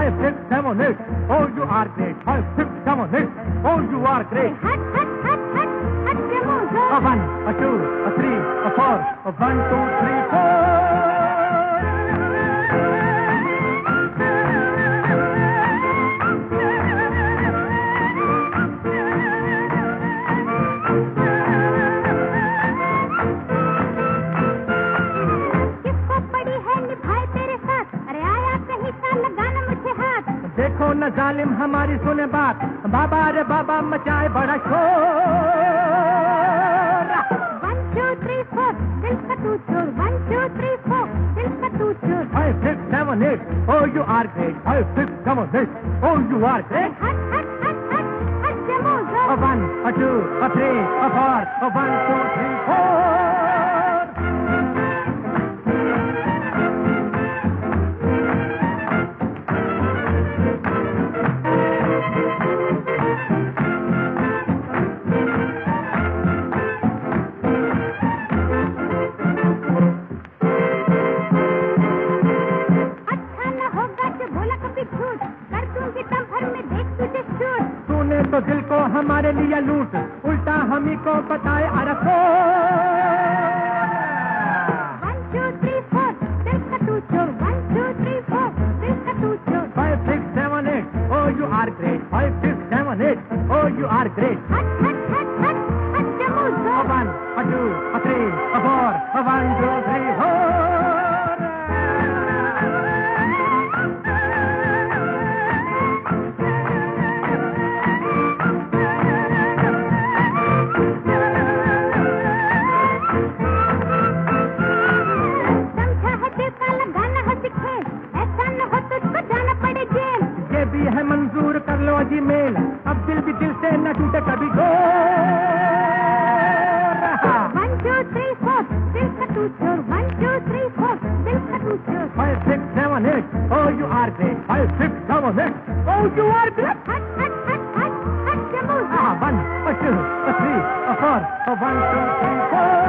5, 6, 7, 8. Oh, you are great. 5, 6, 7, 8. Oh, you are great. Hut, hut, hut, hut, hut, Jamuzo. A 1, a 2, a 3, a 4. A 1, 2, 3, 4. देखो न जालिम हमारी सुने बात, बाबा रे बाबा मचाए बड़ा शोर। 1, 2, 3, 4 दिल का तू चोर। 1, 2, 3, 4 दिल का तू चोर। 5, 6, 7, 8 Oh you are great। 5, 6, 7, 8 Oh you are great। हट हट हट हट हट जमोजो। A 1, a 2, a 3, a 4 A 1, 2, 3, 4। तो दिल को हमारे लिए लूट, उल्टा हम ही को बताए अरसो। 1, 2, 3, 4 दिल का तू चोर। 1, 2, 3, 4 दिल का तू चोर। 5, 6, 7, 8 Oh you are great। 5, 6, 7, 8 Oh you are great। हट हट हट हट हट जमोजो। A 1, a 2, a 3, a 4 A 1, 2, 3, 4। है मंजूर कर लो जी मेल, अब दिल भी दिल से न टूटे कभी डोर। 1, 2, 3, 4 दिल का तू चोर। 1, 2, 3, 4 दिल का तू चोर। 5, 6, 7, 8 Oh you are great। 5, 6, 7, 8 Oh you are great। हट हट हट हट हट जमोजो। 1, a 2, a 3, a 4 A 1, 2, 3, 4